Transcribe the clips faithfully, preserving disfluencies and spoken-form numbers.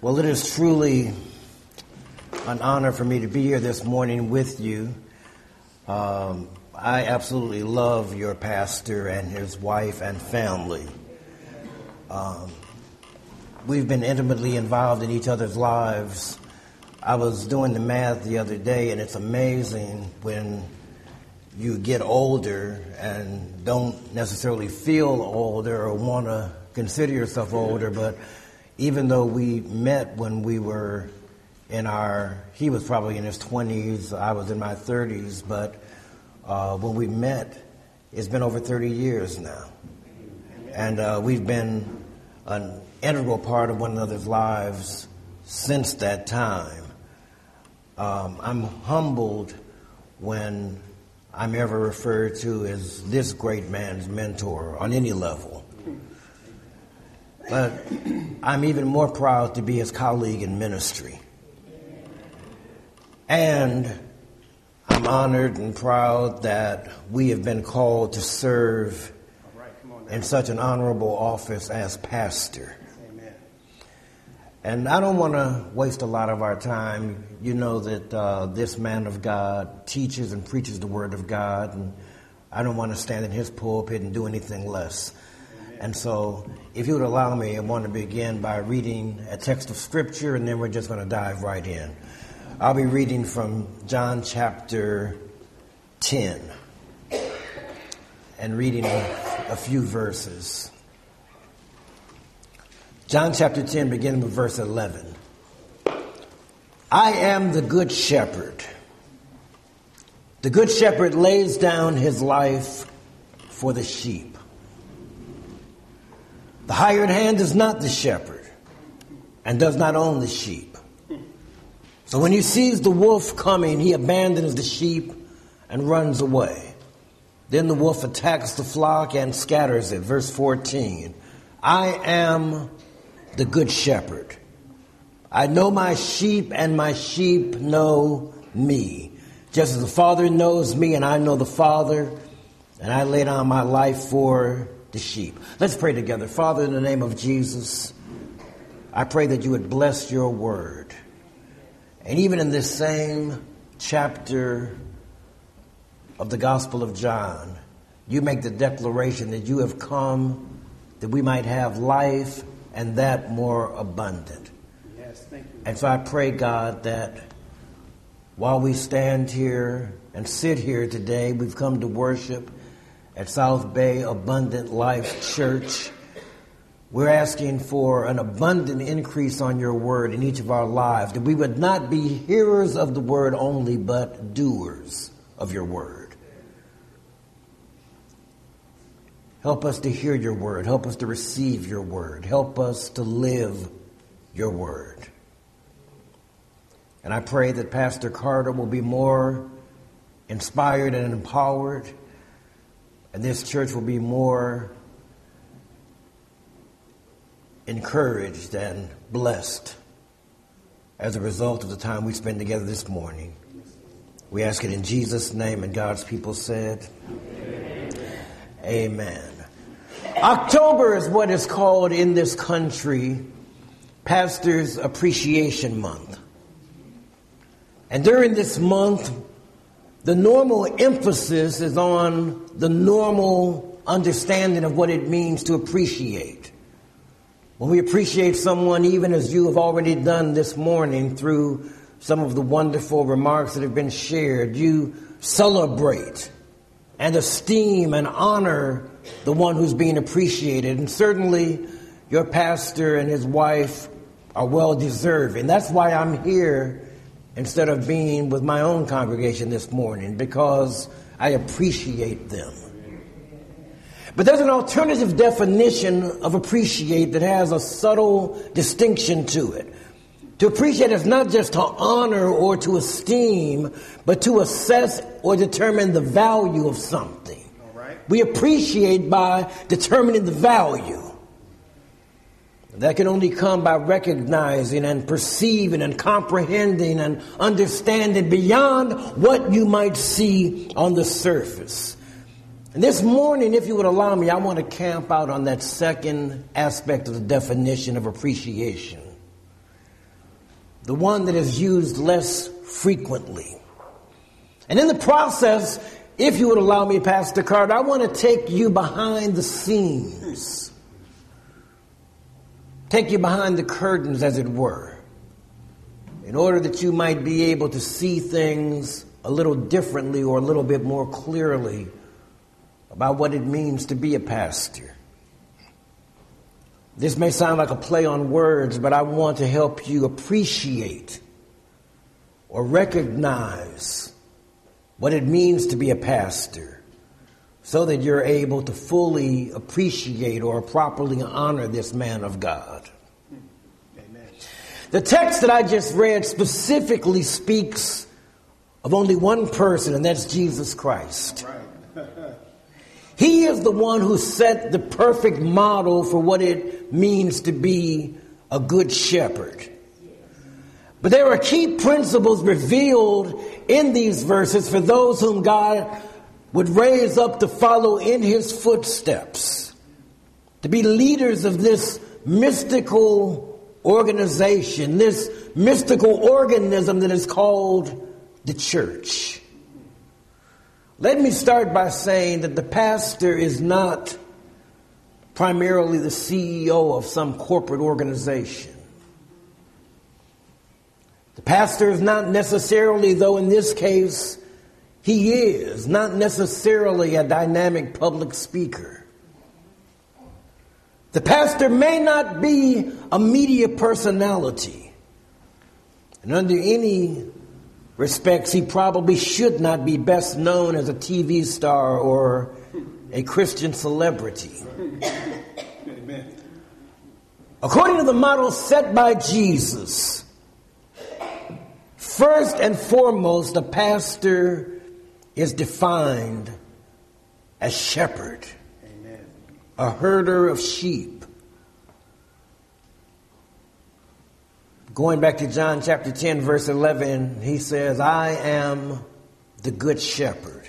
Well, it is truly an honor for me to be here this morning with you. Um, I absolutely love your pastor and his wife and family. Um, we've been intimately involved in each other's lives. I was doing the math the other day, and it's amazing when you get older and don't necessarily feel older or want to consider yourself older, but even though we met when we were in our, he was probably in his twenties, I was in my thirties, but uh, when we met, it's been over thirty years now. And uh, we've been an integral part of one another's lives since that time. Um, I'm humbled when I'm ever referred to as this great man's mentor on any level. But I'm even more proud to be his colleague in ministry. And I'm honored and proud that we have been called to serve in such an honorable office as pastor. And I don't want to waste a lot of our time. You know that uh, this man of God teaches and preaches the word of God, and I don't want to stand in his pulpit and do anything less. And so, if you would allow me, I want to begin by reading a text of Scripture, and then we're just going to dive right in. I'll be reading from John chapter ten and reading a, a few verses. John chapter ten, beginning with verse eleven. I am the good shepherd. The good shepherd lays down his life for the sheep. The hired hand is not the shepherd and does not own the sheep. So when he sees the wolf coming, he abandons the sheep and runs away. Then the wolf attacks the flock and scatters it. Verse fourteen. I am the good shepherd. I know my sheep, and my sheep know me. Just as the Father knows me, and I know the Father, and I lay down my life for the sheep. Let's pray together. Father, in the name of Jesus, I pray that you would bless your word. And even in this same chapter of the Gospel of John, you make the declaration that you have come that we might have life and that more abundant. Yes, thank you. And so I pray, God, that while we stand here and sit here today, we've come to worship at South Bay Abundant Life Church. We're asking for an abundant increase on your word in each of our lives, that we would not be hearers of the word only, but doers of your word. Help us to hear your word. Help us to receive your word. Help us to live your word. And I pray that Pastor Carter will be more inspired and empowered, and this church will be more encouraged and blessed as a result of the time we spend together this morning. We ask it in Jesus' name, and God's people said, Amen. Amen. October is what is called in this country Pastor's Appreciation Month. And during this month, the normal emphasis is on the normal understanding of what it means to appreciate. When we appreciate someone, even as you have already done this morning through some of the wonderful remarks that have been shared, you celebrate and esteem and honor the one who's being appreciated. And certainly your pastor and his wife are well deserving. That's why I'm here instead of being with my own congregation this morning, because I appreciate them. But there's an alternative definition of appreciate that has a subtle distinction to it. To appreciate is not just to honor or to esteem, but to assess or determine the value of something. All right. We appreciate by determining the value. That can only come by recognizing and perceiving and comprehending and understanding beyond what you might see on the surface. And this morning, if you would allow me, I want to camp out on that second aspect of the definition of appreciation. the one that is used less frequently. And in the process, if you would allow me, Pastor Carter, I want to take you behind the scenes. Take you behind the curtains, as it were, in order that you might be able to see things a little differently or a little bit more clearly about what it means to be a pastor. This may sound like a play on words, but I want to help you appreciate or recognize what it means to be a pastor so that you're able to fully appreciate or properly honor this man of God. Amen. The text that I just read specifically speaks of only one person, and that's Jesus Christ. Right. He is the one who set the perfect model for what it means to be a good shepherd. But there are key principles revealed in these verses for those whom God would raise up to follow in his footsteps, to be leaders of this mystical organization, this mystical organism that is called the church. Let me start by saying that the pastor is not primarily the C E O of some corporate organization. The pastor is not necessarily, though in this case, he is not necessarily a dynamic public speaker. The pastor may not be a media personality. And under any respects, he probably should not be best known as a T V star or a Christian celebrity. Amen. According to the model set by Jesus, first and foremost, a pastor is defined as shepherd, Amen. A herder of sheep. Going back to John chapter ten, verse eleven, he says, I am the good shepherd.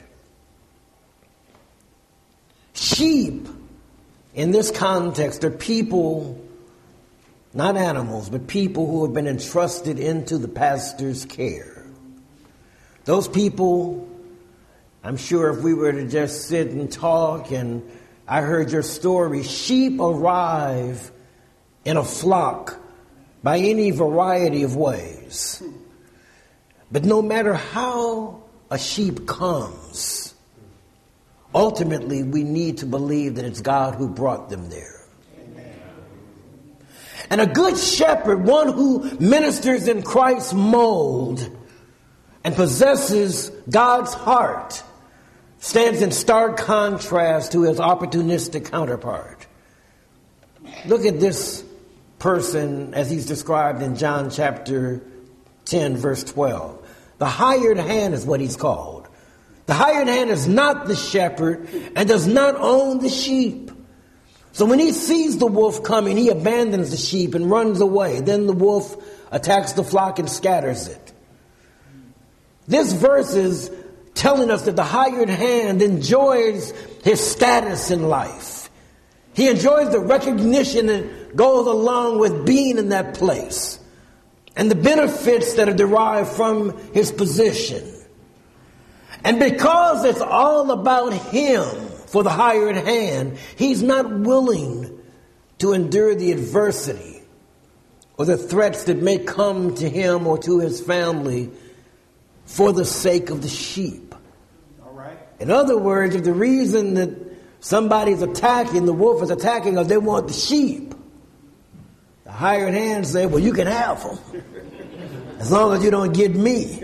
Sheep, in this context, are people, not animals, but people who have been entrusted into the pastor's care. Those people, I'm sure if we were to just sit and talk and I heard your story, sheep arrive in a flock by any variety of ways. But no matter how a sheep comes, ultimately we need to believe that it's God who brought them there. Amen. And a good shepherd, one who ministers in Christ's mold and possesses God's heart, stands in stark contrast to his opportunistic counterpart. Look at this person as he's described in John chapter ten, verse twelve. The hired hand is what he's called. The hired hand is not the shepherd and does not own the sheep. So when he sees the wolf coming, he abandons the sheep and runs away. Then the wolf attacks the flock and scatters it. This verse is telling us that the hired hand enjoys his status in life. He enjoys the recognition that goes along with being in that place and the benefits that are derived from his position. And because it's all about him for the hired hand, he's not willing to endure the adversity or the threats that may come to him or to his family for the sake of the sheep. All right. In other words, if the reason that somebody's attacking, the wolf is attacking, or they want the sheep, the hired hand say, well, you can have them as long as you don't get me.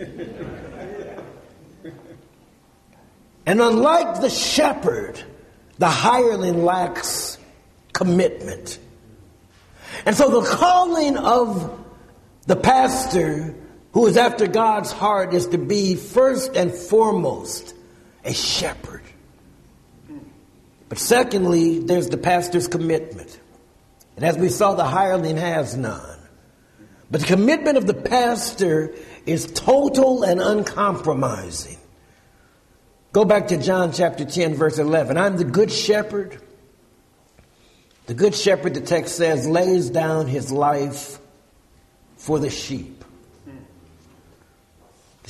And unlike the shepherd, the hireling lacks commitment. And so the calling of the pastor who is after God's heart is to be first and foremost a shepherd. But secondly, there's the pastor's commitment. And as we saw, the hireling has none. But the commitment of the pastor is total and uncompromising. Go back to John chapter ten, verse eleven. I'm the good shepherd. The good shepherd, the text says, lays down his life for the sheep.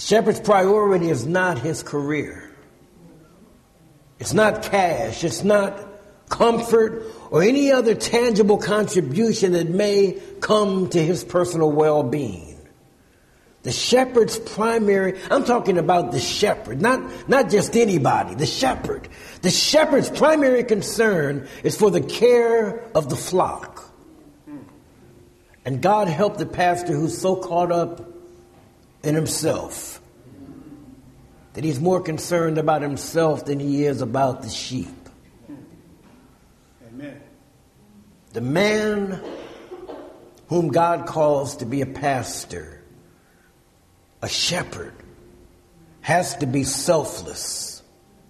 The shepherd's priority is not his career. It's not cash. It's not comfort or any other tangible contribution that may come to his personal well-being. The shepherd's primary, I'm talking about the shepherd, not, not just anybody, the shepherd. The shepherd's primary concern is for the care of the flock. And God help the pastor who's so caught up in himself that he's more concerned about himself than he is about the sheep. Amen. The man whom God calls to be a pastor, a shepherd, has to be selfless.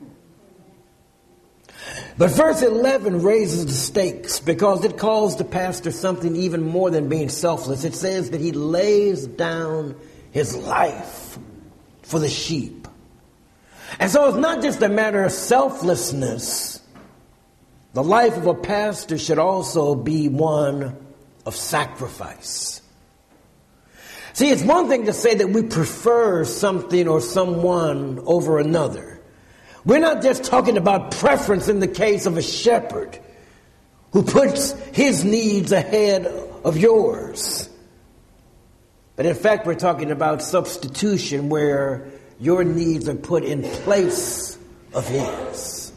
But verse eleven raises the stakes because it calls the pastor something even more than being selfless. It says that he lays down his life for the sheep. And so it's not just a matter of selflessness. The life of a pastor should also be one of sacrifice. See, it's one thing to say that we prefer something or someone over another. We're not just talking about preference in the case of a shepherd who puts his needs ahead of yours. But in fact, we're talking about substitution where your needs are put in place of his.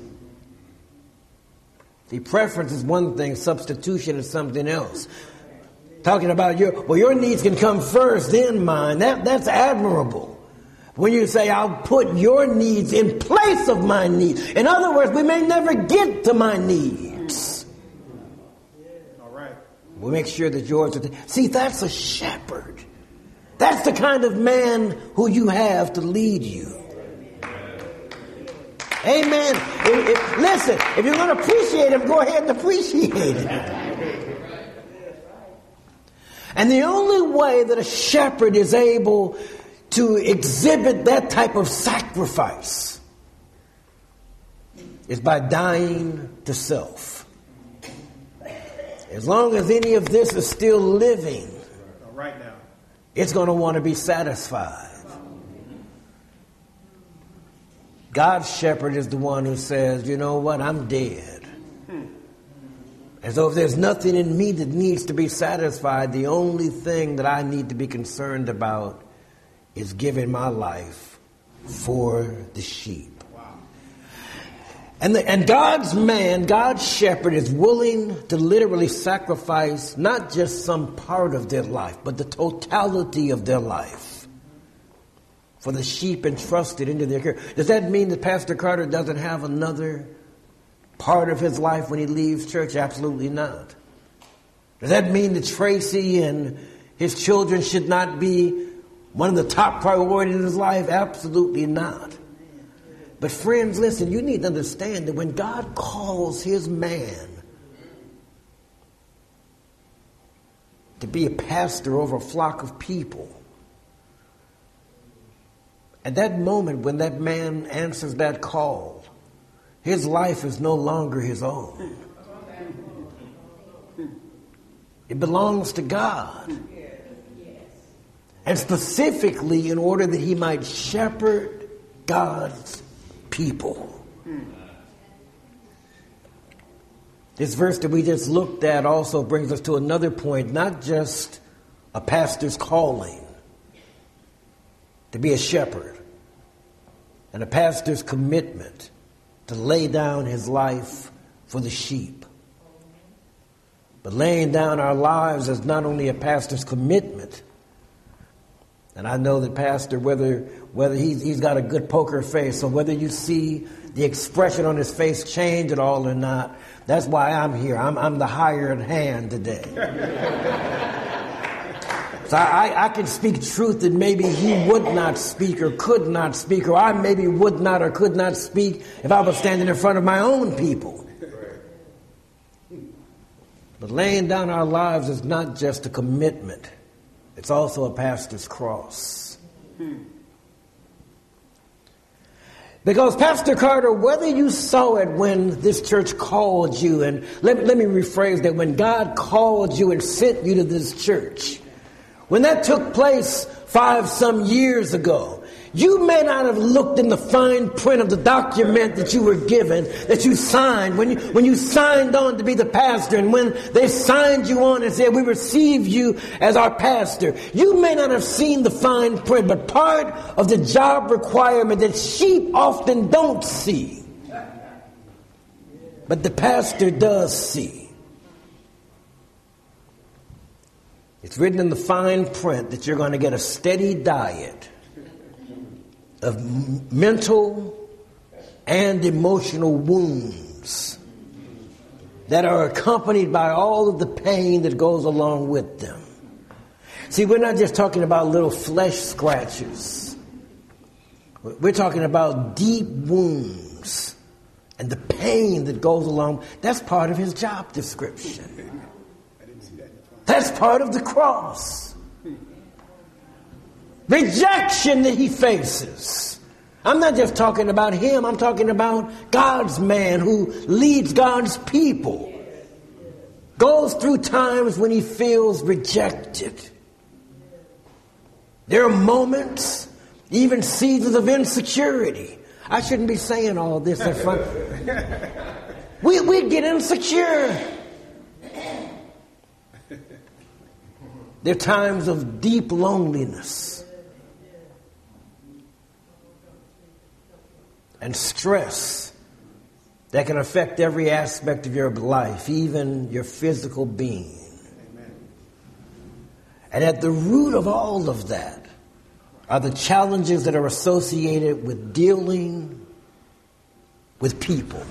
See, preference is one thing, substitution is something else. Talking about your, well, your needs can come first, then mine. That, that's admirable. When you say, I'll put your needs in place of my needs. In other words, we may never get to my needs. All right. We'll make sure that yours are. Th- See, that's a shepherd. That's the kind of man who you have to lead you. Amen. If, if, listen, if you're going to appreciate him, go ahead and appreciate him. And the only way that a shepherd is able to exhibit that type of sacrifice is by dying to self. As long as any of this is still living, right now, it's going to want to be satisfied. God's shepherd is the one who says, you know what, I'm dead. As though if there's nothing in me that needs to be satisfied, the only thing that I need to be concerned about is giving my life for the sheep. Wow. And, the, and God's man, God's shepherd is willing to literally sacrifice not just some part of their life, but the totality of their life for the sheep entrusted into their care. Does that mean that Pastor Carter doesn't have another part of his life when he leaves church? Absolutely not. Does that mean that Tracy and his children should not be one of the top priorities in his life? Absolutely not. But friends, listen, you need to understand that when God calls his man to be a pastor over a flock of people, at that moment when that man answers that call, his life is no longer his own. It belongs to God. And specifically in order that he might shepherd God's people. This verse that we just looked at also brings us to another point, not just a pastor's calling to be a shepherd and a pastor's commitment to lay down his life for the sheep. But laying down our lives is not only a pastor's commitment. And I know that pastor, whether whether he's, he's got a good poker face or whether you see the expression on his face change at all or not, that's why I'm here. I'm, I'm the hired hand today. So I, I can speak truth that maybe he would not speak or could not speak, or I maybe would not or could not speak if I was standing in front of my own people. But laying down our lives is not just a commitment. It's also a pastor's cross. Because Pastor Carter, whether you saw it when this church called you, and let, let me rephrase that, when God called you and sent you to this church, when that took place five some years ago, You may not have looked in the fine print of the document that you were given, that you signed, when you, when you signed on to be the pastor, and when they signed you on and said, we receive you as our pastor. You may not have seen the fine print, but part of the job requirement that sheep often don't see, but the pastor does see. It's written in the fine print that you're going to get a steady diet of mental and emotional wounds that are accompanied by all of the pain that goes along with them. See, we're not just talking about little flesh scratches. We're talking about deep wounds and the pain that goes along. That's part of his job description. That's part of the cross. Rejection that he faces. I'm not just talking about him. I'm talking about God's man who leads God's people. Goes through times when he feels rejected. There are moments, even seasons of insecurity. I shouldn't be saying all this in front. We, we get insecure. There are times of deep loneliness and stress that can affect every aspect of your life, even your physical being. Amen. And at the root of all of that are the challenges that are associated with dealing with people.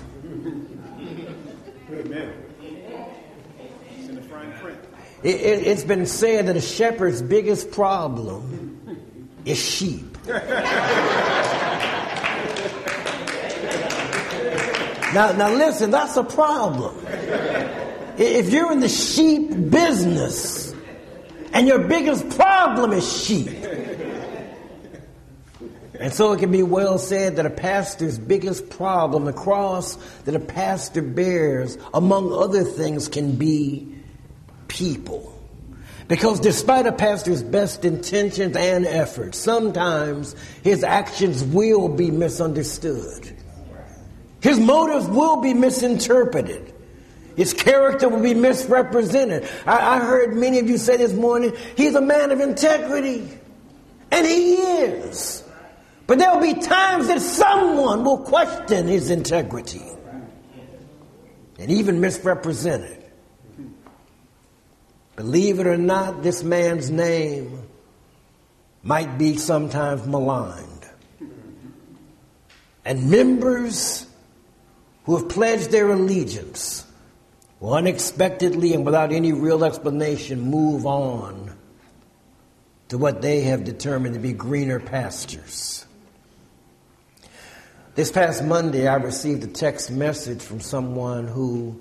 Amen. It's in the fine print. It, it, it's been said that a shepherd's biggest problem is sheep. Now, now listen, that's a problem. If you're in the sheep business and your biggest problem is sheep. And so it can be well said that a pastor's biggest problem, the cross that a pastor bears, among other things, can be people. Because despite a pastor's best intentions and efforts, sometimes his actions will be misunderstood. His motives will be misinterpreted. His character will be misrepresented. I, I heard many of you say this morning, he's a man of integrity. And he is. But there will be times that someone will question his integrity and even misrepresent it. Believe it or not, this man's name might be sometimes maligned. And members who have pledged their allegiance will unexpectedly and without any real explanation move on to what they have determined to be greener pastures. This past Monday, I received a text message from someone who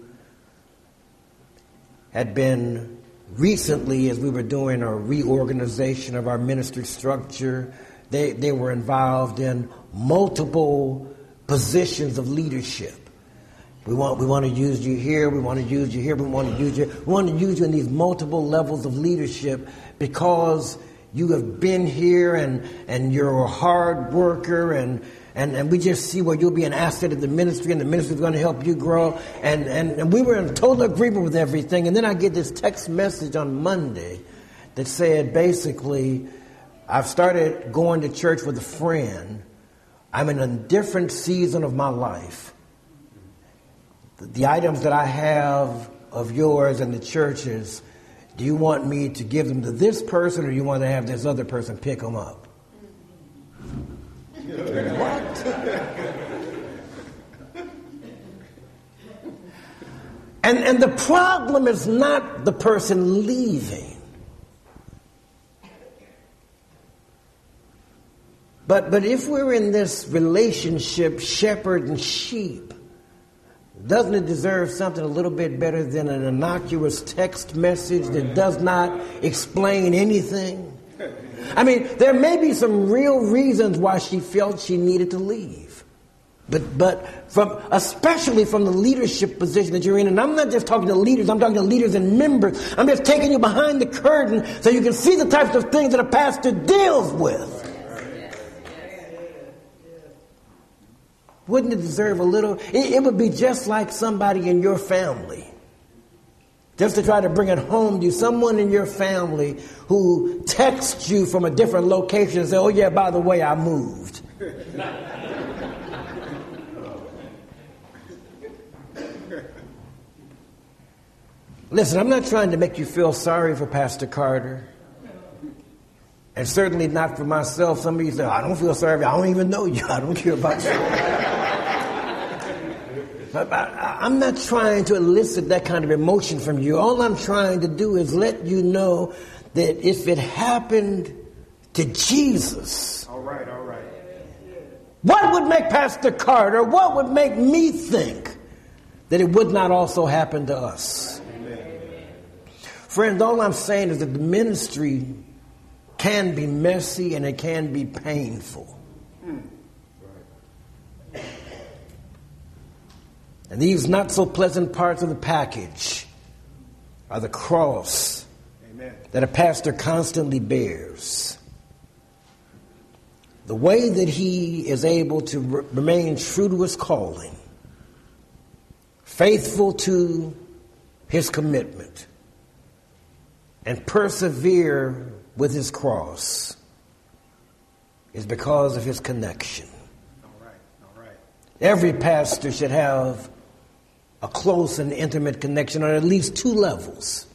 had been recently, as we were doing a reorganization of our ministry structure, they, they were involved in multiple positions of leadership. We want we want to use you here, we want to use you here, we want to use you, we want to use you in these multiple levels of leadership because you have been here and, and you're a hard worker and, and, and we just see where you'll be an asset of the ministry and the ministry is going to help you grow. And, and, and we were in total agreement with everything. And then I get this text message on Monday that said basically, I've started going to church with a friend. I'm in a different season of my life. The items that I have of yours and the churches, do you want me to give them to this person or do you want to have this other person pick them up? What? and, and the problem is not the person leaving. But, but if we're in this relationship, shepherd and sheep, doesn't it deserve something a little bit better than an innocuous text message that does not explain anything? I mean, there may be some real reasons why she felt she needed to leave. But but from especially from the leadership position that you're in, and I'm not just talking to leaders, I'm talking to leaders and members. I'm just taking you behind the curtain so you can see the types of things that a pastor deals with. Wouldn't it deserve a little? It, it would be just like somebody in your family. Just to try to bring it home to you, someone in your family who texts you from a different location and say, oh yeah, by the way, I moved. Listen, I'm not trying to make you feel sorry for Pastor Carter. And certainly not for myself. Some of you say, I don't feel sorry for you. I don't even know you. I don't care about you. But I, I'm not trying to elicit that kind of emotion from you. All I'm trying to do is let you know that if it happened to Jesus, all right, all right. What would make Pastor Carter, what would make me think that it would not also happen to us? Friends, all I'm saying is that the ministry can be messy and it can be painful. And these not so pleasant parts of the package are the cross Amen. That a pastor constantly bears. The way that he is able to re- remain true to his calling, faithful to his commitment, and persevere with his cross is because of his connection. All right, all right. Every pastor should have a close and intimate connection on at least two levels.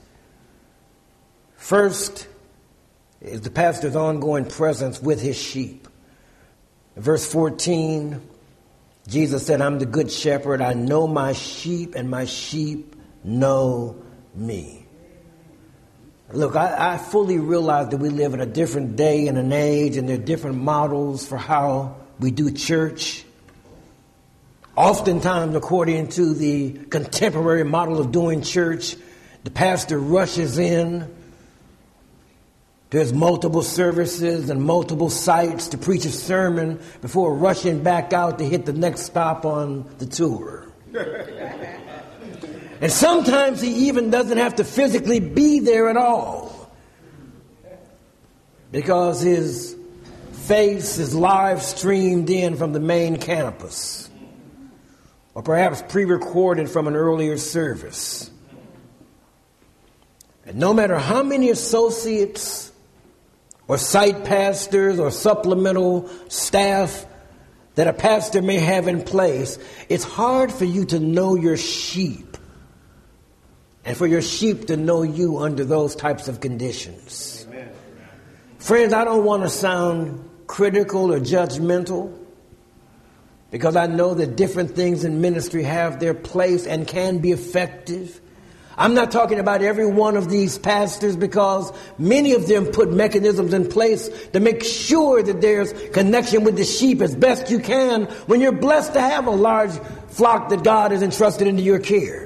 First is the pastor's ongoing presence with his sheep. In verse fourteen, Jesus said, I'm the good shepherd. I know my sheep and my sheep know me. Look, I, I fully realize that we live in a different day and an age, and there are different models for how we do church. Oftentimes, according to the contemporary model of doing church, the pastor rushes in to his multiple services and multiple sites to preach a sermon before rushing back out to hit the next stop on the tour. And sometimes he even doesn't have to physically be there at all, because his face is live streamed in from the main campus, or perhaps pre-recorded from an earlier service. And no matter how many associates or site pastors or supplemental staff that a pastor may have in place, it's hard for you to know your sheep and for your sheep to know you under those types of conditions. Amen. Friends, I don't want to sound critical or judgmental, because I know that different things in ministry have their place and can be effective. I'm not talking about every one of these pastors, because many of them put mechanisms in place to make sure that there's connection with the sheep as best you can when you're blessed to have a large flock that God has entrusted into your care.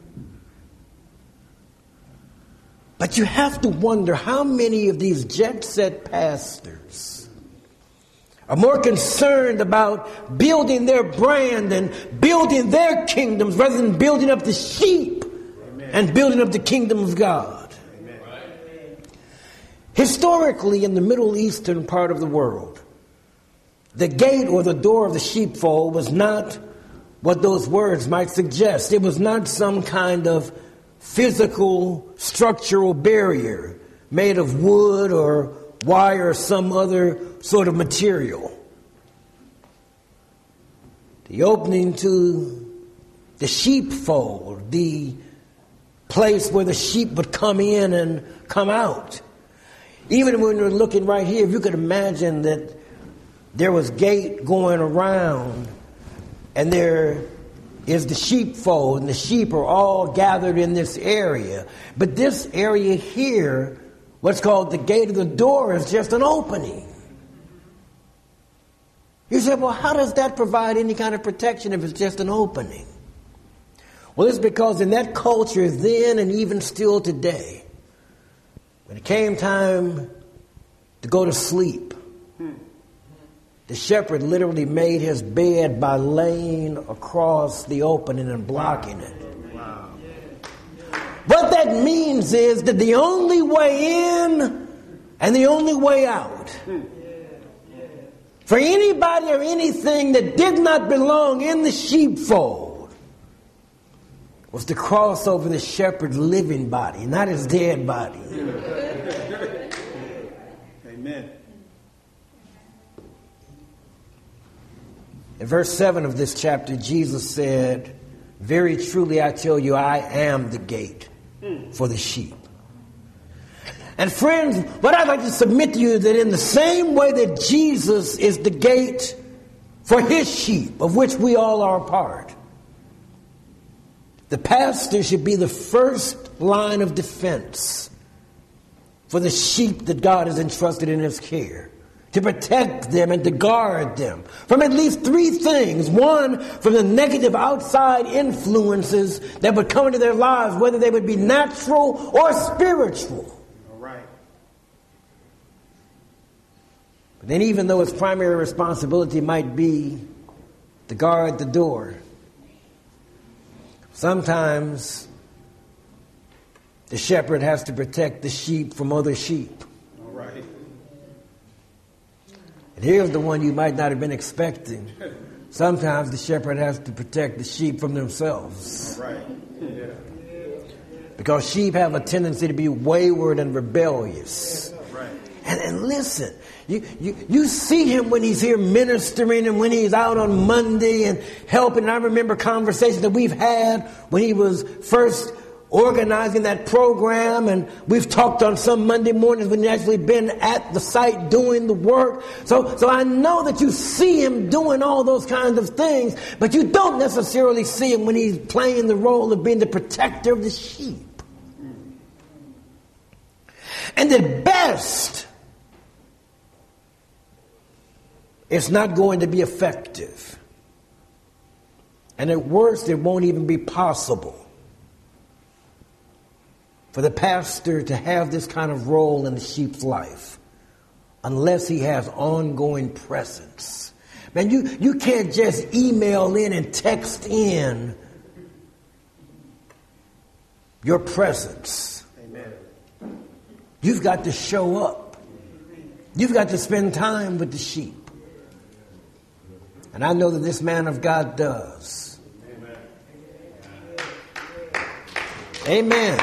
But you have to wonder how many of these jet-set pastors are more concerned about building their brand and building their kingdoms rather than building up the sheep Amen. And building up the kingdom of God. Amen. Historically, in the Middle Eastern part of the world, the gate or the door of the sheepfold was not what those words might suggest. It was not some kind of physical structural barrier made of wood or wire or some other sort of material. The opening to the sheepfold, the place where the sheep would come in and come out. Even when we're looking right here, if you could imagine that there was gate going around and there is the sheepfold, and the sheep are all gathered in this area. But this area here, what's called the gate of the door, is just an opening. You say, well, how does that provide any kind of protection if it's just an opening? Well, it's because in that culture then and even still today, when it came time to go to sleep, the shepherd literally made his bed by laying across the opening and blocking it. Wow. What that means is that the only way in and the only way out for anybody or anything that did not belong in the sheepfold was to cross over the shepherd's living body, not his dead body. Amen. In verse seven of this chapter, Jesus said, very truly I tell you, I am the gate for the sheep. And friends, what I'd like to submit to you is that in the same way that Jesus is the gate for his sheep, of which we all are a part, the pastor should be the first line of defense for the sheep that God has entrusted in his care, to protect them and to guard them from at least three things. One, from the negative outside influences that would come into their lives, whether they would be natural or spiritual. But then even though his primary responsibility might be to guard the door, sometimes the shepherd has to protect the sheep from other sheep. All right. And here's the one you might not have been expecting. Sometimes the shepherd has to protect the sheep from themselves. All right. Yeah. Because sheep have a tendency to be wayward and rebellious. Right. And, and listen, you, you, you see him when he's here ministering and when he's out on Monday and helping. And I remember conversations that we've had when he was first organizing that program, and we've talked on some Monday mornings when he's actually been at the site doing the work. So, so I know that you see him doing all those kinds of things, but you don't necessarily see him when he's playing the role of being the protector of the sheep. And at best, it's not going to be effective. And at worst, it won't even be possible for the pastor to have this kind of role in the sheep's life unless he has ongoing presence. Man, you, you can't just email in and text in your presence. Amen. You've got to show up. You've got to spend time with the sheep. And I know that this man of God does. Amen. Amen.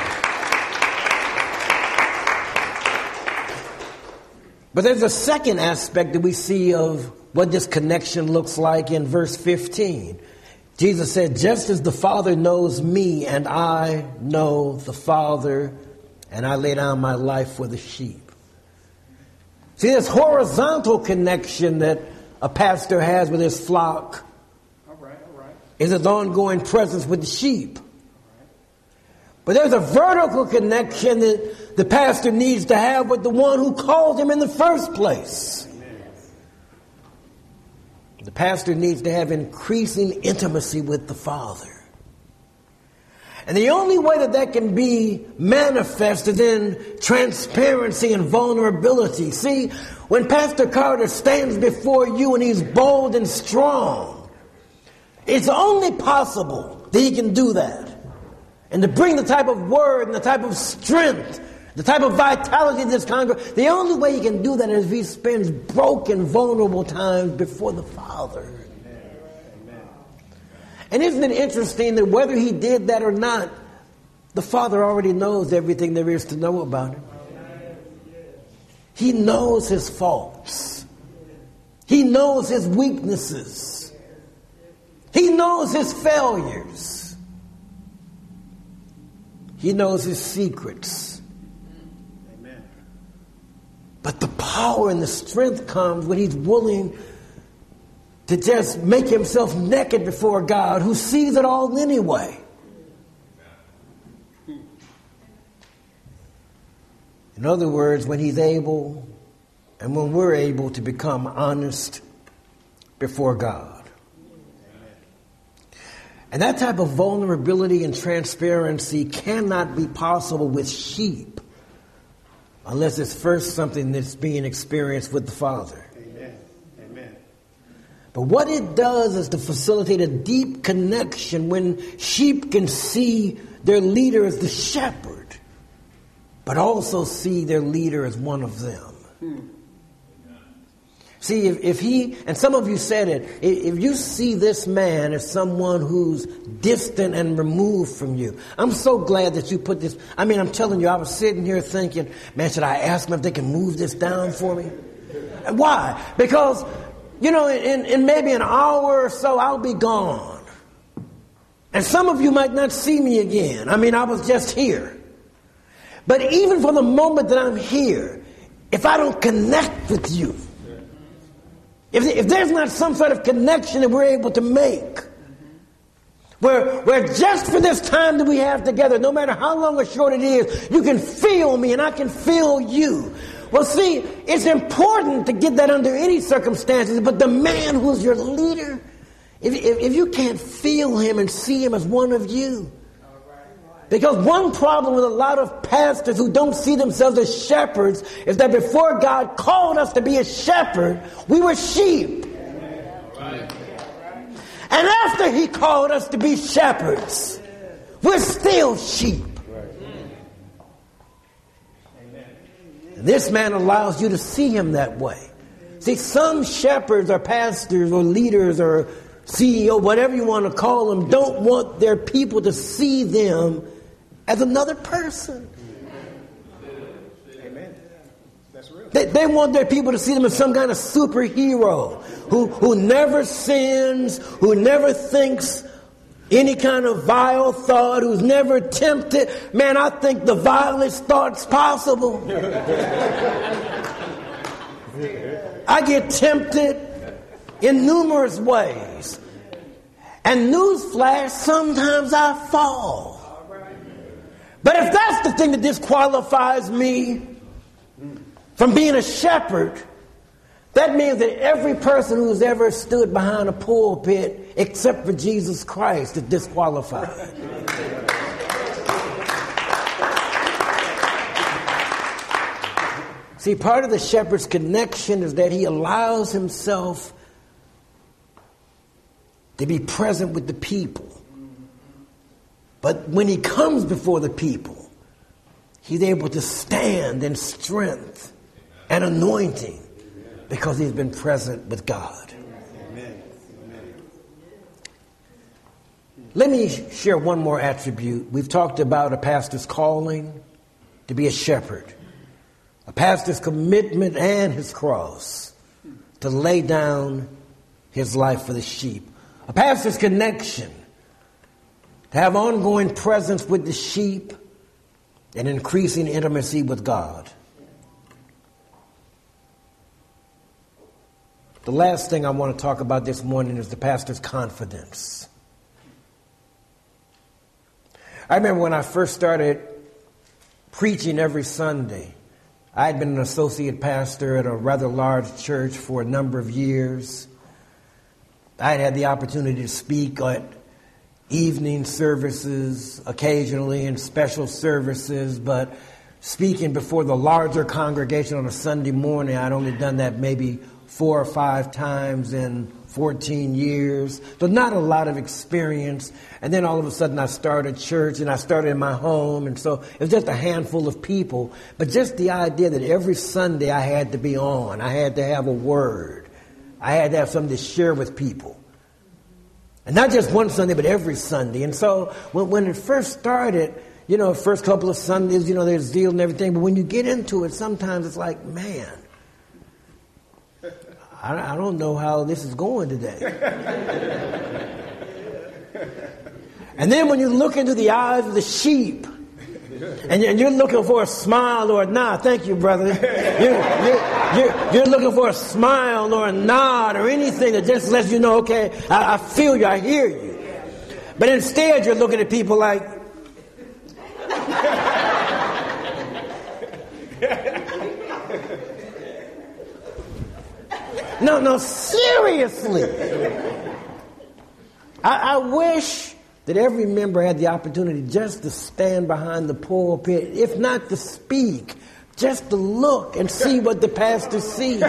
But there's a second aspect that we see of what this connection looks like in verse fifteen. Jesus said, just as the Father knows me and I know the Father, and I lay down my life for the sheep. See, this horizontal connection that a pastor has with his flock all right, all right. is his ongoing presence with the sheep. But there's a vertical connection that the pastor needs to have with the one who called him in the first place. Amen. The pastor needs to have increasing intimacy with the Father. And the only way that that can be manifested in transparency and vulnerability. See, when Pastor Carter stands before you and he's bold and strong, it's only possible that he can do that. And to bring the type of word and the type of strength, the type of vitality in this congregation, the only way he can do that is if he spends broken, vulnerable times before the Father. Amen. And isn't it interesting that whether he did that or not, the Father already knows everything there is to know about him. He knows his faults. He knows his weaknesses. He knows his failures. He knows his secrets. Amen. But the power and the strength comes when he's willing to just make himself naked before God, who sees it all anyway. In other words, when he's able and when we're able to become honest before God. And that type of vulnerability and transparency cannot be possible with sheep unless it's first something that's being experienced with the Father. Amen. Amen. But what it does is to facilitate a deep connection when sheep can see their leader as the shepherd, but also see their leader as one of them. Hmm. See, if, if he, and some of you said it, if you see this man as someone who's distant and removed from you, I'm so glad that you put this. I mean, I'm telling you, I was sitting here thinking, man, should I ask them if they can move this down for me? And why? Because, you know, in, in maybe an hour or so, I'll be gone. And some of you might not see me again. I mean, I was just here. But even for the moment that I'm here, if I don't connect with you, If, if there's not some sort of connection that we're able to make, where, where just for this time that we have together, no matter how long or short it is, you can feel me and I can feel you. Well, see, it's important to get that under any circumstances, but the man who's your leader, if, if, if you can't feel him and see him as one of you, because one problem with a lot of pastors who don't see themselves as shepherds is that before God called us to be a shepherd, we were sheep. Right. And after he called us to be shepherds, we're still sheep. And this man allows you to see him that way. See, some shepherds or pastors or leaders or C E O, whatever you want to call them, don't want their people to see them as another person. Amen. That's real. They, they want their people to see them as some kind of superhero who, who never sins, who never thinks any kind of vile thought, who's never tempted. Man, I think the vilest thoughts possible. I get tempted in numerous ways. And newsflash, sometimes I fall. But if that's the thing that disqualifies me from being a shepherd, that means that every person who's ever stood behind a pulpit, except for Jesus Christ, is disqualified. See, part of the shepherd's connection is that he allows himself to be present with the people. But when he comes before the people, he's able to stand in strength and anointing because he's been present with God. Amen. Let me share one more attribute. We've talked about a pastor's calling to be a shepherd, a pastor's commitment and his cross to lay down his life for the sheep, a pastor's connection to have ongoing presence with the sheep and increasing intimacy with God. The last thing I want to talk about this morning is the pastor's confidence. I remember when I first started preaching every Sunday. I had been an associate pastor at a rather large church for a number of years. I had had the opportunity to speak at evening services occasionally and special services, but speaking before the larger congregation on a Sunday morning, I'd only done that maybe four or five times in fourteen years. So not a lot of experience. And then all of a sudden I started church and I started in my home. And so it was just a handful of people. But just the idea that every Sunday I had to be on. I had to have a word. I had to have something to share with people. And not just one Sunday, but every Sunday. And so when, when it first started, you know, first couple of Sundays, you know, there's zeal and everything. But when you get into it, sometimes it's like, man, I, I don't know how this is going today. And then when you look into the eyes of the sheep, and you're, you're looking for a smile or a nod. Thank you, brother. You're, you're, you're, you're looking for a smile or a nod or anything that just lets you know, okay, I, I feel you, I hear you. But instead, you're looking at people like, no, no, seriously. I, I wish that every member had the opportunity just to stand behind the pulpit, if not to speak, just to look and see what the pastor sees.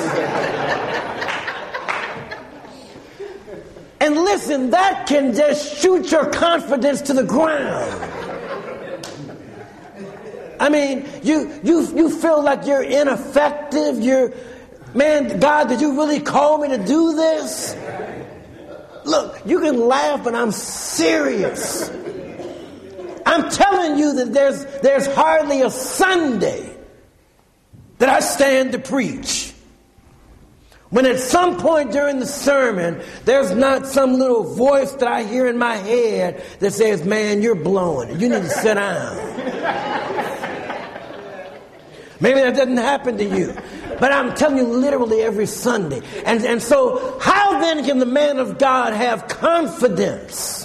And listen, that can just shoot your confidence to the ground. I mean, you you you feel like you're ineffective, you're Man, God, did you really call me to do this? Look, you can laugh, but I'm serious. I'm telling you that there's, there's hardly a Sunday that I stand to preach when at some point during the sermon, there's not some little voice that I hear in my head that says, man, you're blowing it. You need to sit down. Maybe that doesn't happen to you. But I'm telling you literally every Sunday. And, and so how then can the man of God have confidence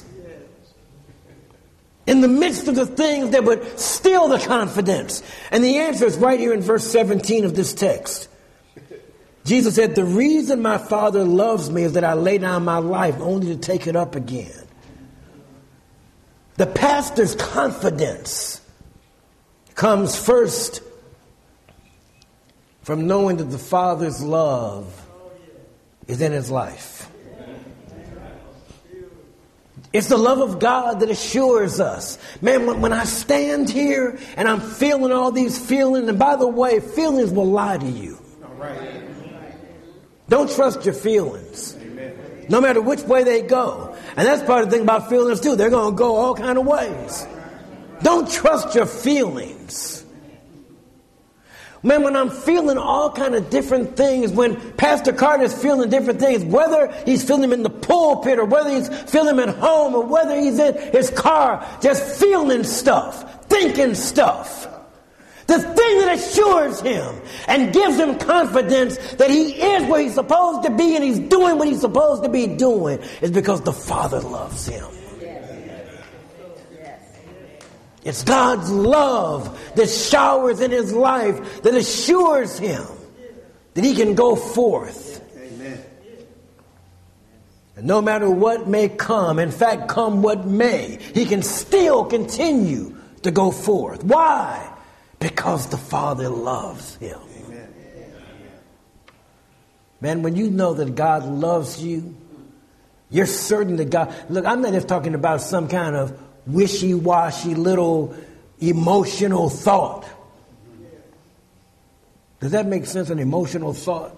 in the midst of the things that would steal the confidence? And the answer is right here in verse seventeen of this text. Jesus said, the reason my Father loves me is that I lay down my life only to take it up again. The pastor's confidence comes first from knowing that the Father's love is in his life. It's the love of God that assures us. Man, when, when I stand here and I'm feeling all these feelings, and by the way, feelings will lie to you. All right. Don't trust your feelings, no matter which way they go. And that's part of the thing about feelings too. They're going to go all kind of ways. Don't trust your feelings. Man, when I'm feeling all kind of different things, when Pastor Carter's feeling different things, whether he's feeling them in the pulpit or whether he's feeling them at home or whether he's in his car, just feeling stuff, thinking stuff. The thing that assures him and gives him confidence that he is where he's supposed to be and he's doing what he's supposed to be doing is because the Father loves him. It's God's love that showers in his life that assures him that he can go forth. Amen. And no matter what may come, in fact, come what may, he can still continue to go forth. Why? Because the Father loves him. Amen. Man, when you know that God loves you, you're certain that God... Look, I'm not just talking about some kind of wishy-washy little emotional thought. Does that make sense, an emotional thought?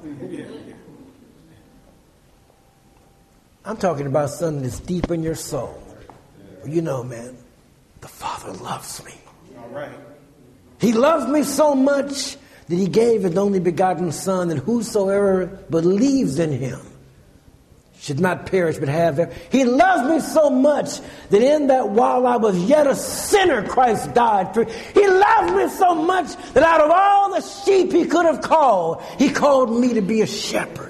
I'm talking about something that's deep in your soul. You know, man, the Father loves me. All right. He loves me so much that he gave his only begotten Son, that whosoever believes in him should not perish but have ever. He loves me so much that in that while I was yet a sinner, Christ died for. He loves me so much that out of all the sheep he could have called, he called me to be a shepherd.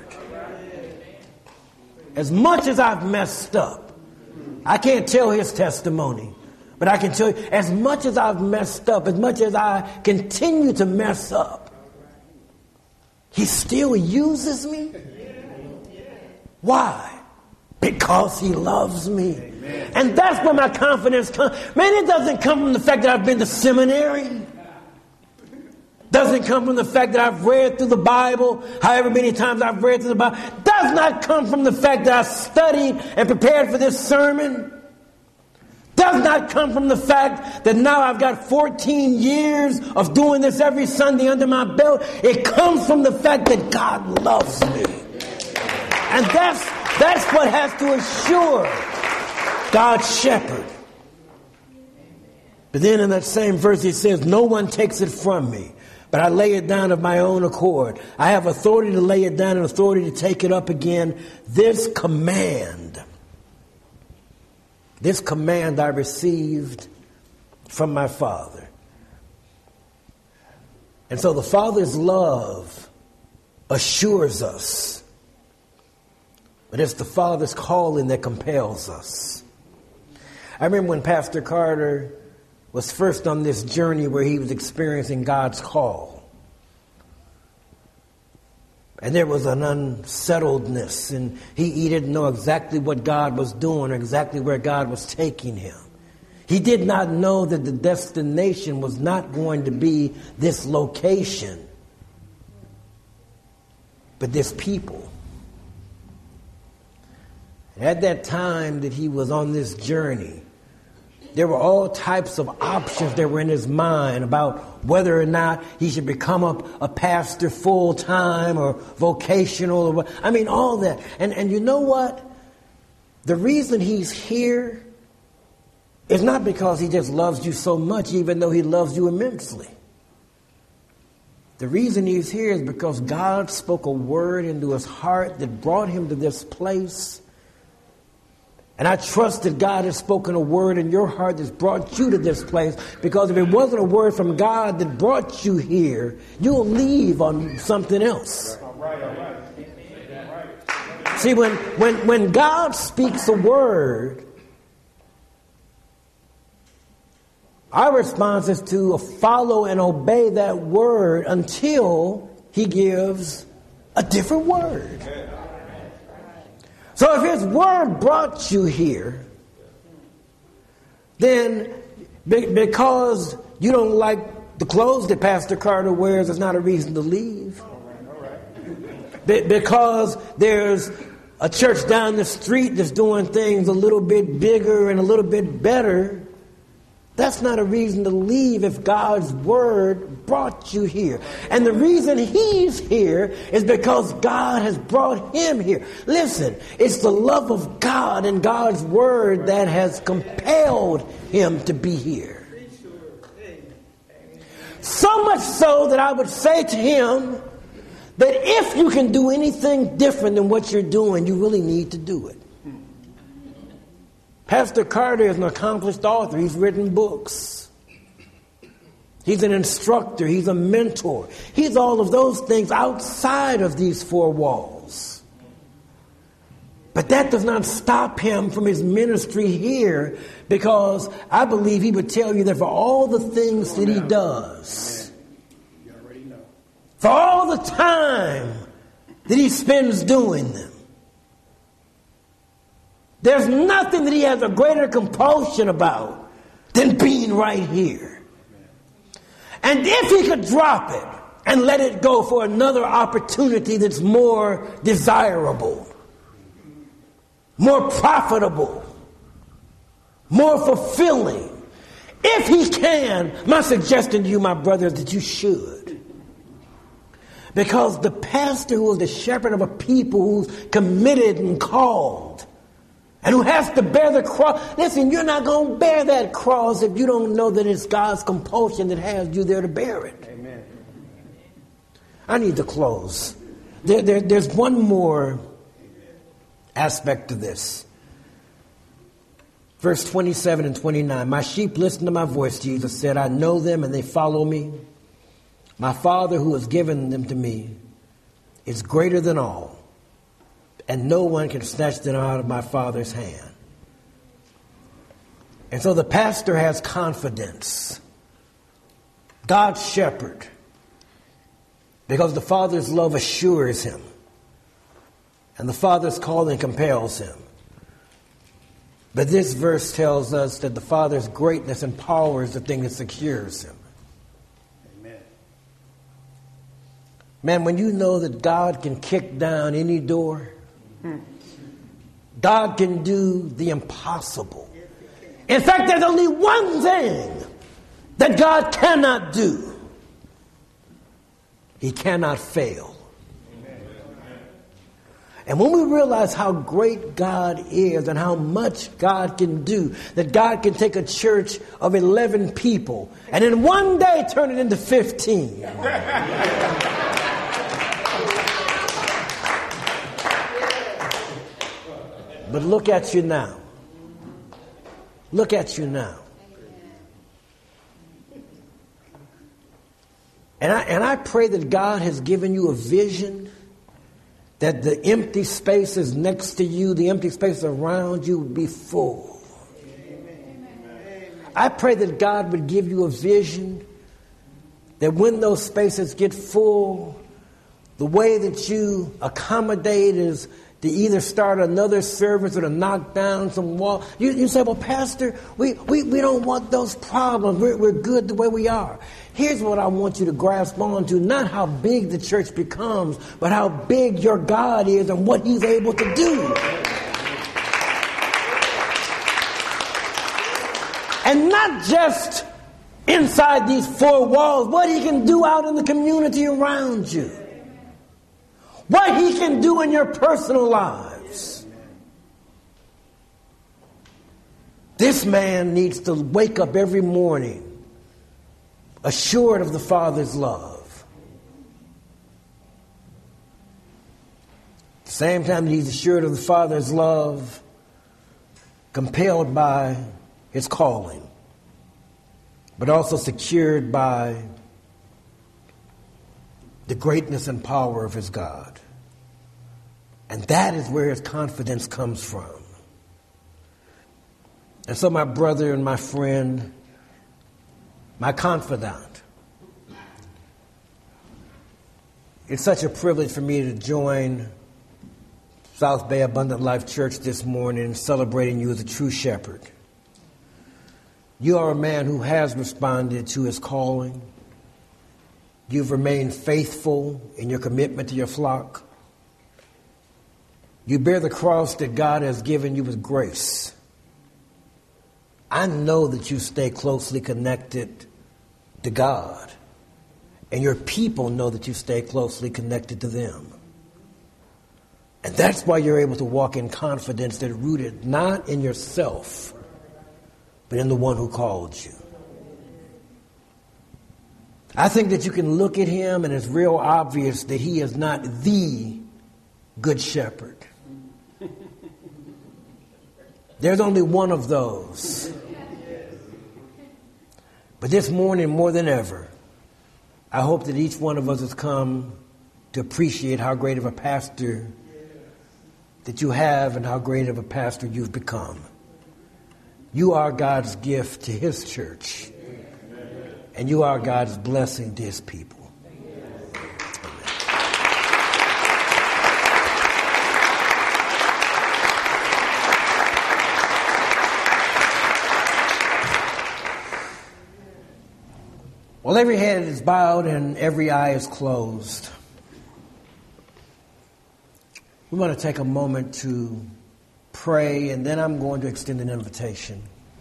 As much as I've messed up, I can't tell his testimony. But I can tell you, as much as I've messed up, as much as I continue to mess up, he still uses me. Why? Because he loves me. Amen. And that's where my confidence comes. Man, it doesn't come from the fact that I've been to seminary. Doesn't come from the fact that I've read through the Bible, however many times I've read through the Bible. Does not come from the fact that I studied and prepared for this sermon. Does not come from the fact that now I've got fourteen years of doing this every Sunday under my belt. It comes from the fact that God loves me. And that's, that's what has to assure God's shepherd. But then in that same verse he says, no one takes it from me, but I lay it down of my own accord. I have authority to lay it down and authority to take it up again. This command This command I received from my Father. And so the Father's love assures us. But it's the Father's calling that compels us. I remember when Pastor Carter was first on this journey where he was experiencing God's call. And there was an unsettledness, and he, he didn't know exactly what God was doing or exactly where God was taking him. He did not know that the destination was not going to be this location, but this people. And at that time that he was on this journey, there were all types of options that were in his mind about whether or not he should become a, a pastor full time or vocational. Or what. I mean, all that. And, and you know what? The reason he's here is not because he just loves you so much, even though he loves you immensely. The reason he's here is because God spoke a word into his heart that brought him to this place. And I trust that God has spoken a word in your heart that's brought you to this place, because if it wasn't a word from God that brought you here, you'll leave on something else. All right, all right. See, when, when, when God speaks a word, our response is to follow and obey that word until he gives a different word. So if his word brought you here, then be, because you don't like the clothes that Pastor Carter wears, it's not a reason to leave. Be, because there's a church down the street that's doing things a little bit bigger and a little bit better, that's not a reason to leave if God's word brought you here. And the reason he's here is because God has brought him here. Listen, it's the love of God and God's word that has compelled him to be here. So much so that I would say to him that if you can do anything different than what you're doing, you really need to do it. Pastor Carter is an accomplished author. He's written books. He's an instructor. He's a mentor. He's all of those things outside of these four walls. But that does not stop him from his ministry here, because I believe he would tell you that for all the things that he does, for all the time that he spends doing them, there's nothing that he has a greater compulsion about than being right here. And if he could drop it and let it go for another opportunity that's more desirable, more profitable, more fulfilling, if he can, my suggestion to you, my brother, is that you should. Because the pastor who is the shepherd of a people who's committed and called, and who has to bear the cross. Listen, you're not going to bear that cross if you don't know that it's God's compulsion that has you there to bear it. Amen. I need to close. There, there, there's one more aspect to this. Verse twenty-seven and twenty-nine. My sheep listen to my voice, Jesus said. I know them and they follow me. My Father who has given them to me is greater than all, and no one can snatch them out of my Father's hand. And so the pastor has confidence. God's shepherd. Because the Father's love assures him. And the Father's calling compels him. But this verse tells us that the Father's greatness and power is the thing that secures him. Amen. Man, when you know that God can kick down any door, God can do the impossible. In fact, there's only one thing that God cannot do. He cannot fail. And when we realize how great God is and how much God can do, that God can take a church of eleven people and in one day turn it into fifteen. But look at you now. Look at you now. And I, and I pray that God has given you a vision, that the empty spaces next to you, the empty spaces around you would be full. I pray that God would give you a vision that when those spaces get full, the way that you accommodate is to either start another service or to knock down some wall. You, you say, well, Pastor, we, we, we don't want those problems. We're, we're good the way we are. Here's what I want you to grasp onto. Not how big the church becomes, but how big your God is and what he's able to do. And not just inside these four walls, what he can do out in the community around you. What he can do in your personal lives. This man needs to wake up every morning assured of the Father's love. At the same time that he's assured of the Father's love, compelled by his calling, but also secured by the greatness and power of his God. And that is where his confidence comes from. And so my brother and my friend, my confidant, it's such a privilege for me to join South Bay Abundant Life Church this morning, celebrating you as a true shepherd. You are a man who has responded to his calling. You've remained faithful in your commitment to your flock. You bear the cross that God has given you with grace. I know that you stay closely connected to God, and your people know that you stay closely connected to them. And that's why you're able to walk in confidence that is rooted not in yourself, but in the one who called you. I think that you can look at him and it's real obvious that he is not the good shepherd. There's only one of those. But this morning, more than ever, I hope that each one of us has come to appreciate how great of a pastor that you have and how great of a pastor you've become. You are God's gift to his church. And you are God's blessing to his people. Well, every head is bowed and every eye is closed. We want to take a moment to pray, and then I'm going to extend an invitation.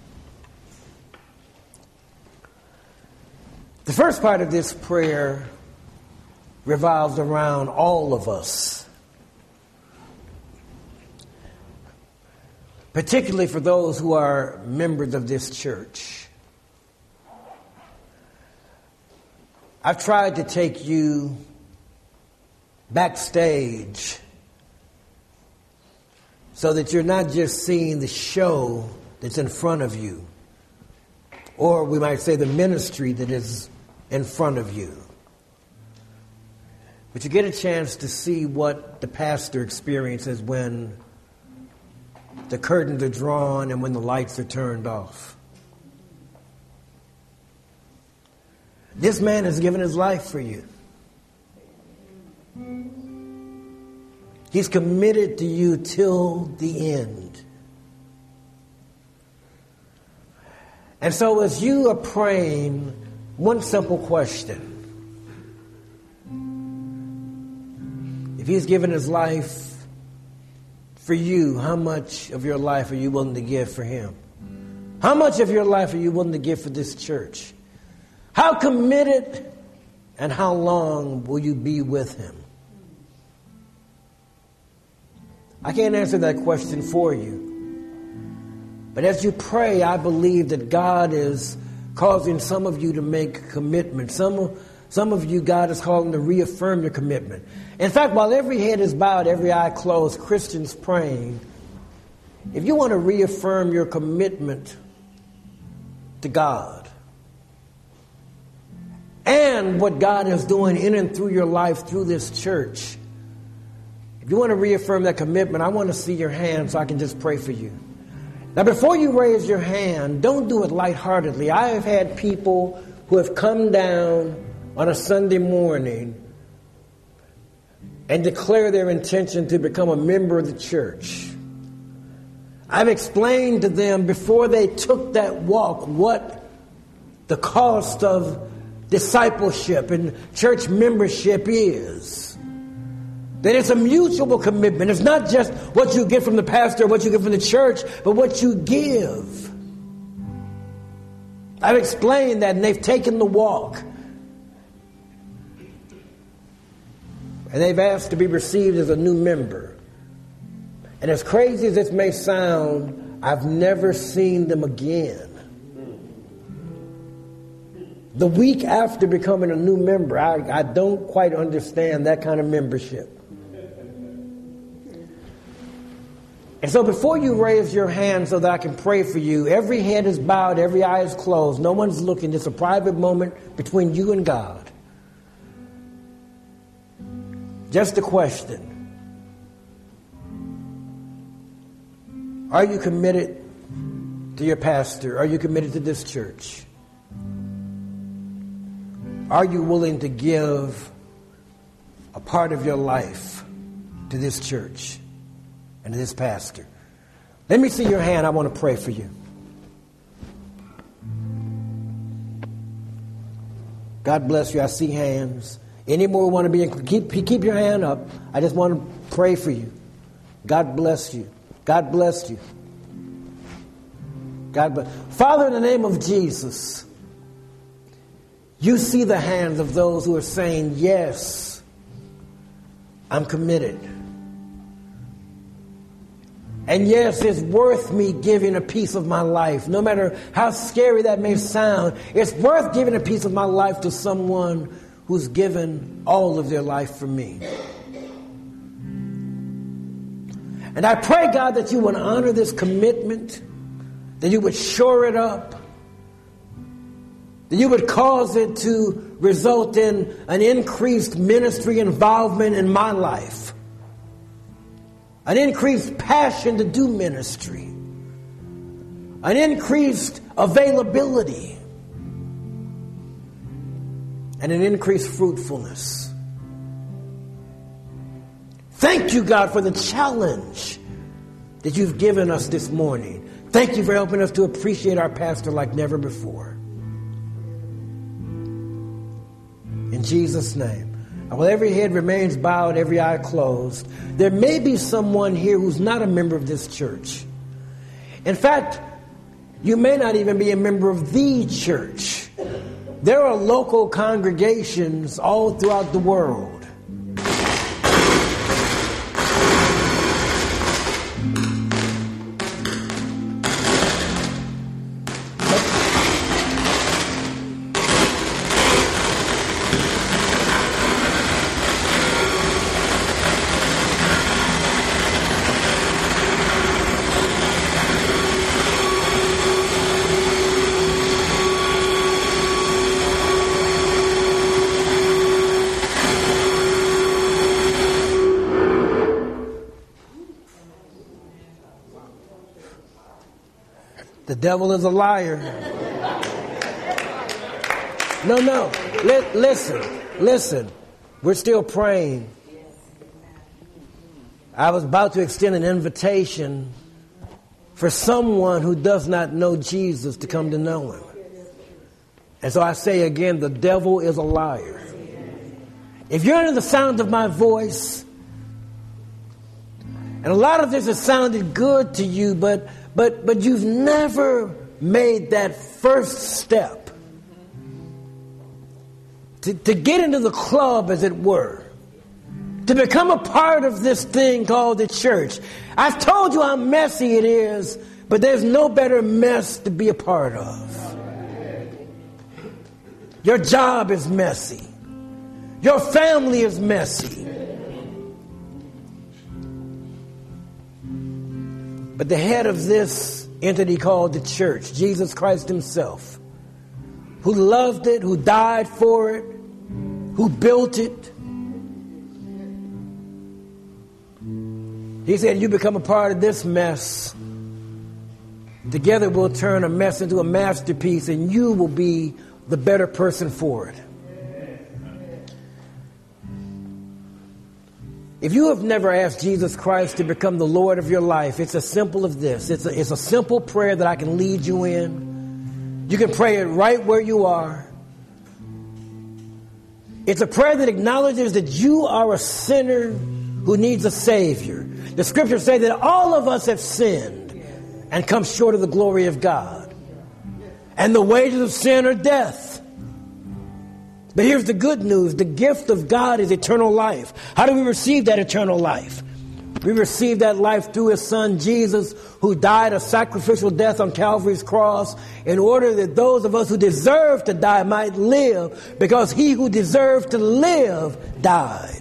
The first part of this prayer revolves around all of us, particularly for those who are members of this church. I've tried to take you backstage so that you're not just seeing the show that's in front of you, or we might say the ministry that is in front of you. But you get a chance to see what the pastor experiences when the curtains are drawn and when the lights are turned off. This man has given his life for you. He's committed to you till the end. And so as you are praying, one simple question. If he's given his life for you, how much of your life are you willing to give for him? How much of your life are you willing to give for this church? How committed and how long will you be with him? I can't answer that question for you. But as you pray, I believe that God is causing some of you to make a commitment. Some, some of you, God is calling to reaffirm your commitment. In fact, while every head is bowed, every eye closed, Christians praying, if you want to reaffirm your commitment to God, and what God is doing in and through your life through this church, if you want to reaffirm that commitment, I want to see your hand so I can just pray for you. Now, before you raise your hand, don't do it lightheartedly. I have had people who have come down on a Sunday morning and declare their intention to become a member of the church. I've explained to them before they took that walk what the cost of discipleship and church membership is. That it's a mutual commitment. It's not just what you get from the pastor, what you get from the church, but what you give. I've explained that, and they've taken the walk. And they've asked to be received as a new member. And as crazy as this may sound, I've never seen them again. The week after becoming a new member, I, I don't quite understand that kind of membership. And so before you raise your hand so that I can pray for you, every head is bowed, every eye is closed. No one's looking. It's a private moment between you and God. Just a question. Are you committed to your pastor? Are you committed to this church? Are you willing to give a part of your life to this church and to this pastor? Let me see your hand. I want to pray for you. God bless you. I see hands. Any more want to be in? Keep, keep your hand up. I just want to pray for you. God bless you. God bless you. God bless. Father, in the name of Jesus, you see the hands of those who are saying, yes, I'm committed. And yes, it's worth me giving a piece of my life. No matter how scary that may sound, it's worth giving a piece of my life to someone who's given all of their life for me. And I pray, God, that you would honor this commitment, that you would shore it up, that you would cause it to result in an increased ministry involvement in my life, an increased passion to do ministry, an increased availability, and an increased fruitfulness. Thank you, God, for the challenge that you've given us this morning. Thank you for helping us to appreciate our pastor like never before. In Jesus' name. While every head remains bowed, every eye closed, there may be someone here who's not a member of this church. In fact, you may not even be a member of the church. There are local congregations all throughout the world. The devil is a liar. No, no. Li- listen, listen. We're still praying. I was about to extend an invitation for someone who does not know Jesus to come to know him. And so I say again, the devil is a liar. If you're under the sound of my voice, and a lot of this has sounded good to you, but But but you've never made that first step to, to get into the club, as it were, to become a part of this thing called the church. I've told you how messy it is, but there's no better mess to be a part of. Your job is messy. Your family is messy. But the head of this entity called the church, Jesus Christ himself, who loved it, who died for it, who built it, he said, you become a part of this mess. Together we'll turn a mess into a masterpiece, and you will be the better person for it. If you have never asked Jesus Christ to become the Lord of your life, it's as simple as this. It's a, it's a simple prayer that I can lead you in. You can pray it right where you are. It's a prayer that acknowledges that you are a sinner who needs a Savior. The scriptures say that all of us have sinned and come short of the glory of God. And the wages of sin are death. But here's the good news. The gift of God is eternal life. How do we receive that eternal life? We receive that life through his son Jesus, who died a sacrificial death on Calvary's cross in order that those of us who deserve to die might live, because he who deserved to live died.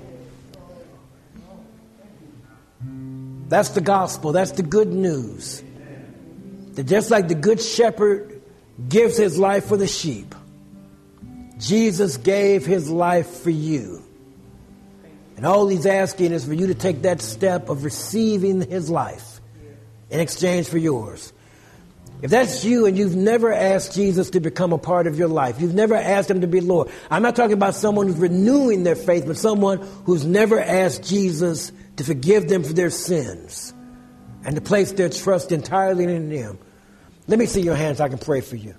That's the gospel. That's the good news. That just like the good shepherd gives his life for the sheep, Jesus gave his life for you. And all he's asking is for you to take that step of receiving his life in exchange for yours. If that's you and you've never asked Jesus to become a part of your life, you've never asked him to be Lord. I'm not talking about someone who's renewing their faith, but someone who's never asked Jesus to forgive them for their sins and to place their trust entirely in him. Let me see your hands so I can pray for you.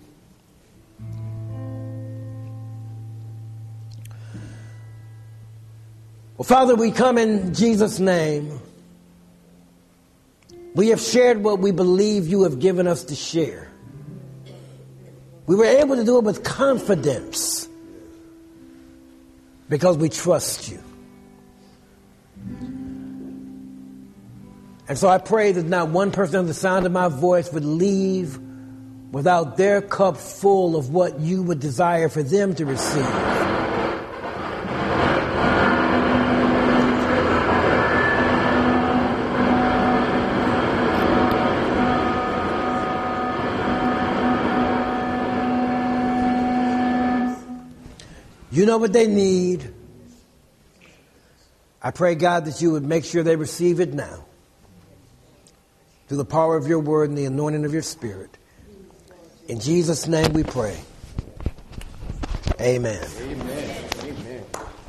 Well, Father, we come in Jesus' name. We have shared what we believe you have given us to share. We were able to do it with confidence because we trust you. And so I pray that not one person under the sound of my voice would leave without their cup full of what you would desire for them to receive. You know what they need. I pray, God, that you would make sure they receive it now. Through the power of your word and the anointing of your spirit. In Jesus' name we pray. Amen. Amen. Amen.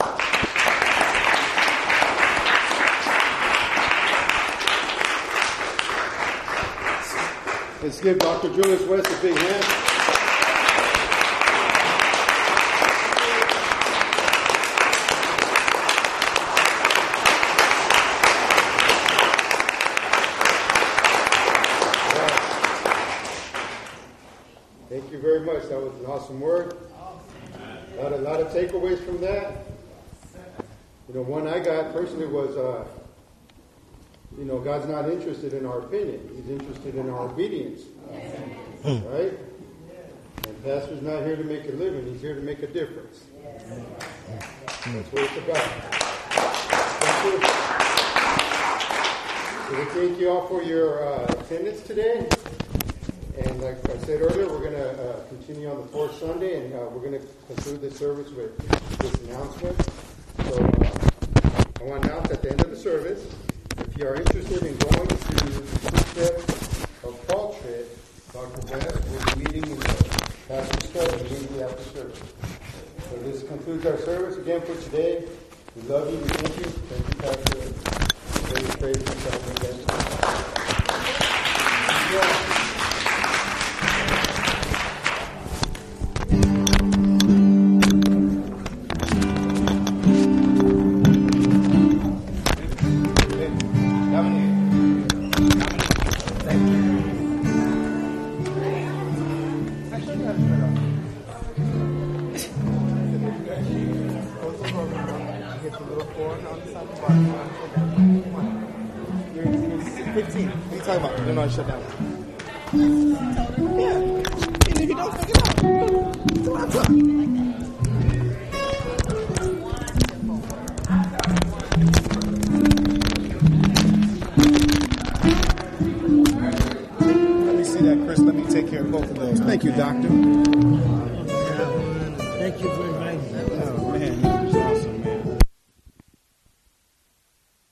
Let's give Doctor Julius West a big hand. Thank you very much. That was an awesome word. A lot, a lot of takeaways from that. You know, one I got personally was, uh, you know, God's not interested in our opinion. He's interested in our obedience. Right? And Pastor's not here to make a living. He's here to make a difference. That's what it's about. Thank you. So we thank you all for your uh, attendance today. And like I said earlier, we're going to uh, continue on the fourth Sunday, and uh, we're going to conclude this service with this announcement. So uh, I want to announce at the end of the service, if you are interested in going to the footsteps of Paul Tritt, Doctor West will be meeting in the pastor's study immediately after service. So this concludes our service again for today. We love you. We thank you. Thank you, Pastor. Praise, praise, and celebration. Shut down. Yeah. And if you don't pick it up, it's my truck. Let me see that, Chris. Let me take care of both of those. Thank you, Doctor. Thank you for inviting me.